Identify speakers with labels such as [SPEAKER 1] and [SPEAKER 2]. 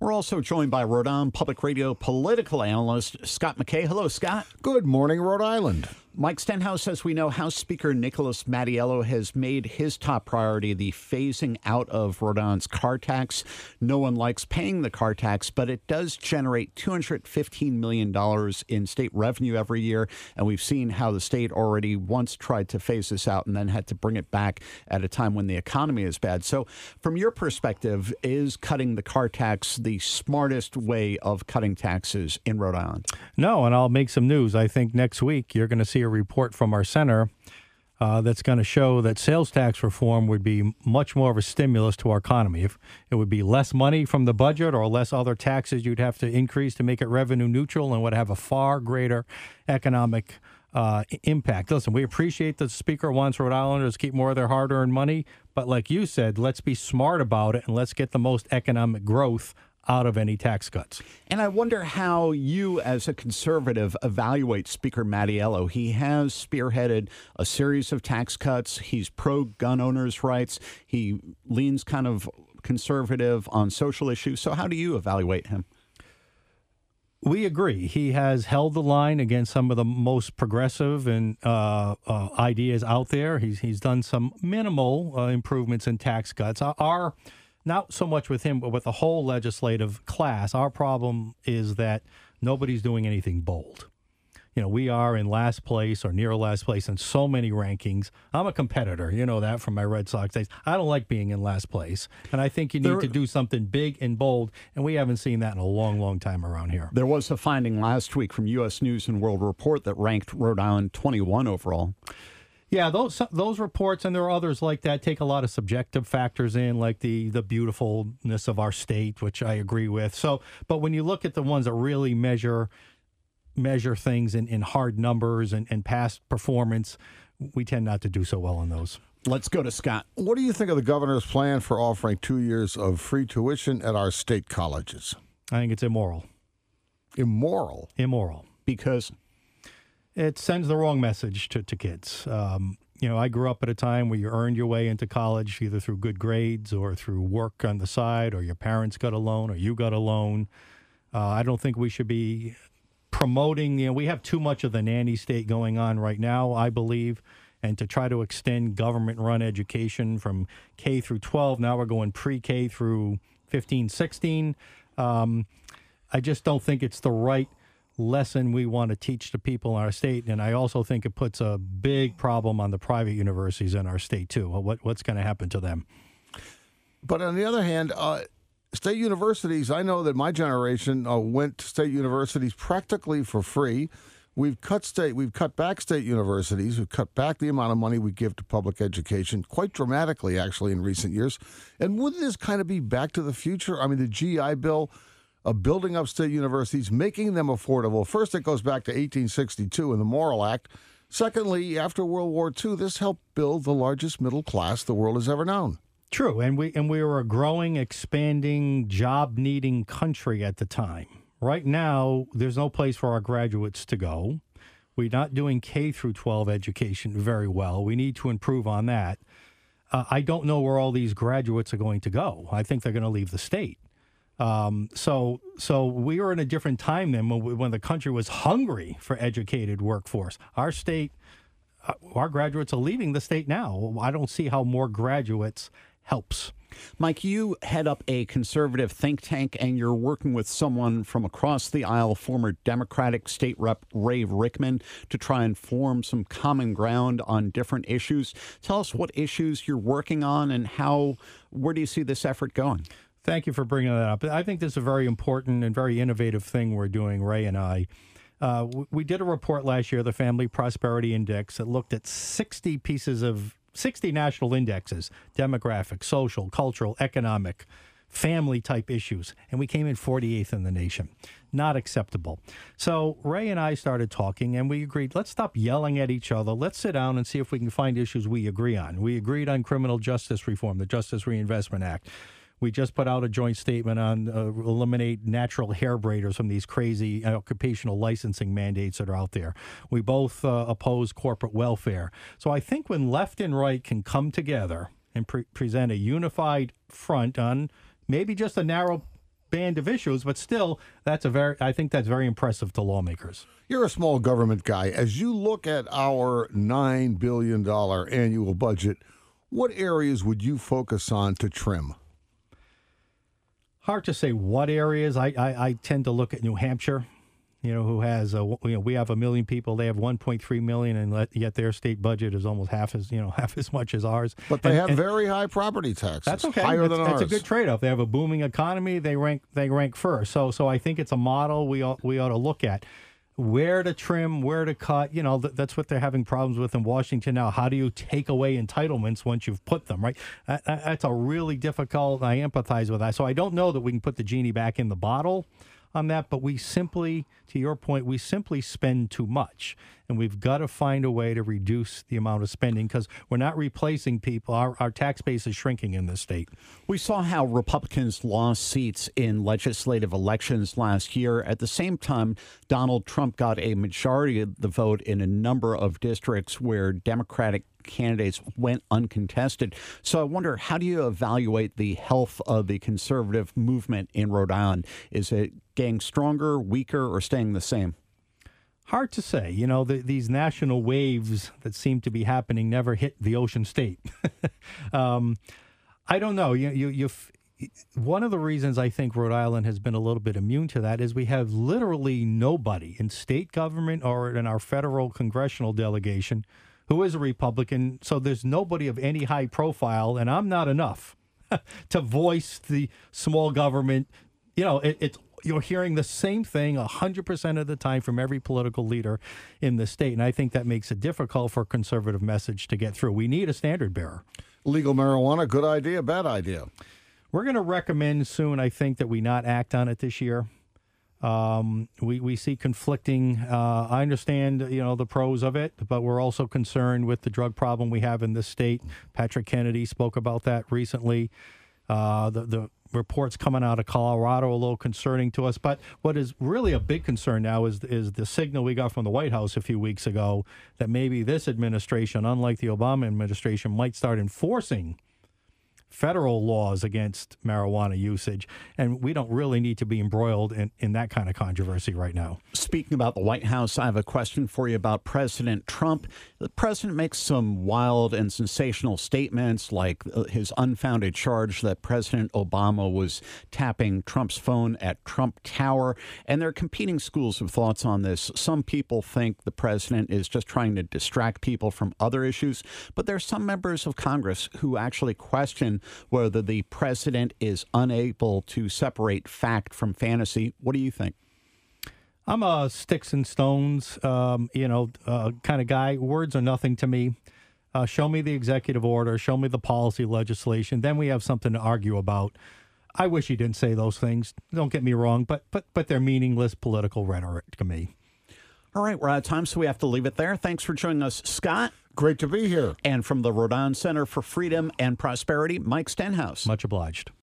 [SPEAKER 1] We're also joined by Rhode Island Public Radio political analyst Scott McKay. Hello, Scott.
[SPEAKER 2] Good morning, Rhode Island.
[SPEAKER 1] Mike Stenhouse, as we know, House Speaker Nicholas Mattiello has made his top priority the phasing out of Rhode Island's car tax. No one likes paying the car tax, but it does generate $215 million in state revenue every year. And we've seen how the state already once tried to phase this out and then had to bring it back at a time when the economy is bad. So from your perspective, is cutting the car tax the smartest way of cutting taxes in Rhode Island?
[SPEAKER 3] No, and I'll make some news. I think next week you're going to see a report from our center that's going to show that sales tax reform would be much more of a stimulus to our economy. If it would be less money from the budget or less other taxes you'd have to increase to make it revenue neutral, and would have a far greater economic impact. Listen, we appreciate that the Speaker wants Rhode Islanders to keep more of their hard-earned money, but like you said, let's be smart about it and let's get the most economic growth out of any tax cuts.
[SPEAKER 1] And I wonder how you, as a conservative, evaluate Speaker Mattiello. He has spearheaded a series of tax cuts. He's pro-gun owners' rights. He leans kind of conservative on social issues. So how do you evaluate him?
[SPEAKER 3] We agree. He has held the line against some of the most progressive and ideas out there. He's done some minimal improvements in tax cuts. Our Not so much with him, but with the whole legislative class. Our problem is that nobody's doing anything bold. You know, we are in last place or near last place in so many rankings. I'm a competitor. You know that from my Red Sox days. I don't like being in last place. And I think you need to do something big and bold. And we haven't seen that in a long, long time around here.
[SPEAKER 1] There was a finding last week from U.S. News and World Report that ranked Rhode Island 21 overall.
[SPEAKER 3] Yeah, those reports, and there are others like that, take a lot of subjective factors in, like the beautifulness of our state, which I agree with. So, but when you look at the ones that really measure things in hard numbers and past performance, we tend not to do so well on those.
[SPEAKER 1] Let's go to Scott.
[SPEAKER 2] What do you think of the governor's plan for offering 2 years of free tuition at our state colleges?
[SPEAKER 3] I think it's immoral.
[SPEAKER 2] Immoral?
[SPEAKER 3] Immoral.
[SPEAKER 1] Because?
[SPEAKER 3] It sends the wrong message to kids. You know, I grew up at a time where you earned your way into college either through good grades or through work on the side, or your parents got a loan or you got a loan. I don't think we should be promoting, we have too much of the nanny state going on right now, I believe, and to try to extend government-run education from K through 12. Now we're going pre-K through 15, 16. I just don't think it's the right lesson we want to teach to people in our state, and I also think it puts a big problem on the private universities in our state too. What's going to happen to them?
[SPEAKER 2] But on the other hand, state universities, I know that my generation went to state universities practically for free. We've cut back state universities. We've cut back the amount of money we give to public education quite dramatically, actually, in recent years. And wouldn't this kind of be back to the future? I mean, the GI Bill, building up state universities, making them affordable. First, it goes back to 1862 in the Morrill Act. Secondly, after World War II, this helped build the largest middle class the world has ever known.
[SPEAKER 3] True, and we were a growing, expanding, job-needing country at the time. Right now, there's no place for our graduates to go. We're not doing K through 12 education very well. We need to improve on that. I don't know where all these graduates are going to go. I think they're going to leave the state. So we were in a different time then when the country was hungry for educated workforce. Our state, our graduates are leaving the state now. I don't see how more graduates helps.
[SPEAKER 1] Mike, you head up a conservative think tank, and you're working with someone from across the aisle, former Democratic State Rep Ray Rickman, to try and form some common ground on different issues. Tell us what issues you're working on and where do you see this effort going?
[SPEAKER 3] Thank you for bringing that up. I think this is a very important and very innovative thing we're doing, Ray and I. We did a report last year, the Family Prosperity Index, that looked at 60 national indexes, demographic, social, cultural, economic, family-type issues, and we came in 48th in the nation. Not acceptable. So Ray and I started talking, and we agreed, let's stop yelling at each other. Let's sit down and see if we can find issues we agree on. We agreed on criminal justice reform, the Justice Reinvestment Act. We just put out a joint statement on eliminate natural hair braiders from these crazy occupational licensing mandates that are out there. We both oppose corporate welfare. So I think when left and right can come together and present a unified front on maybe just a narrow band of issues, but still, I think that's very impressive to lawmakers.
[SPEAKER 2] You're a small government guy. As you look at our $9 billion annual budget, what areas would you focus on to trim?
[SPEAKER 3] Hard to say what areas. I tend to look at New Hampshire, who has, we have 1 million people. They have 1.3 million, and yet their state budget is almost half as much as ours.
[SPEAKER 2] But they have very high property taxes.
[SPEAKER 3] That's okay.
[SPEAKER 2] Higher than ours.
[SPEAKER 3] That's a good trade-off. They have a booming economy. They rank first. So I think it's a model we ought to look at. Where to trim, where to cut. That's what they're having problems with in Washington now. How do you take away entitlements once you've put them, right? That's a really difficult, I empathize with that. So I don't know that we can put the genie back in the bottle on that, but we simply, to your point, we simply spend too much. And we've got to find a way to reduce the amount of spending because we're not replacing people. Our tax base is shrinking in this state.
[SPEAKER 1] We saw how Republicans lost seats in legislative elections last year. At the same time, Donald Trump got a majority of the vote in a number of districts where Democratic candidates went uncontested. So I wonder, how do you evaluate the health of the conservative movement in Rhode Island? Is it getting stronger, weaker, or staying the same?
[SPEAKER 3] Hard to say. These national waves that seem to be happening never hit the ocean state. I don't know. One of the reasons I think Rhode Island has been a little bit immune to that is we have literally nobody in state government or in our federal congressional delegation who is a Republican. So there's nobody of any high profile, and I'm not enough to voice the small government. You're hearing the same thing 100% of the time from every political leader in the state. And I think that makes it difficult for a conservative message to get through. We need a standard bearer.
[SPEAKER 2] Legal marijuana, good idea, bad idea?
[SPEAKER 3] We're going to recommend soon, I think, that we not act on it this year. We see conflicting. I understand, the pros of it, but we're also concerned with the drug problem we have in this state. Patrick Kennedy spoke about that recently. The reports coming out of Colorado are a little concerning to us. But what is really a big concern now is the signal we got from the White House a few weeks ago that maybe this administration, unlike the Obama administration, might start enforcing federal laws against marijuana usage, and we don't really need to be embroiled in that kind of controversy right now.
[SPEAKER 1] Speaking about the White House, I have a question for you about President Trump. The president makes some wild and sensational statements, like his unfounded charge that President Obama was tapping Trump's phone at Trump Tower, and there are competing schools of thoughts on this. Some people think the president is just trying to distract people from other issues, but there are some members of Congress who actually question whether the president is unable to separate fact from fantasy. What do you think?
[SPEAKER 3] I'm a sticks and stones, kind of guy. Words are nothing to me. Show me the executive order. Show me the policy legislation. Then we have something to argue about. I wish he didn't say those things. Don't get me wrong, but they're meaningless political rhetoric to me.
[SPEAKER 1] All right, we're out of time, so we have to leave it there. Thanks for joining us, Scott.
[SPEAKER 2] Great to be here.
[SPEAKER 1] And from the Rhode Island Center for Freedom and Prosperity, Mike Stenhouse.
[SPEAKER 3] Much obliged.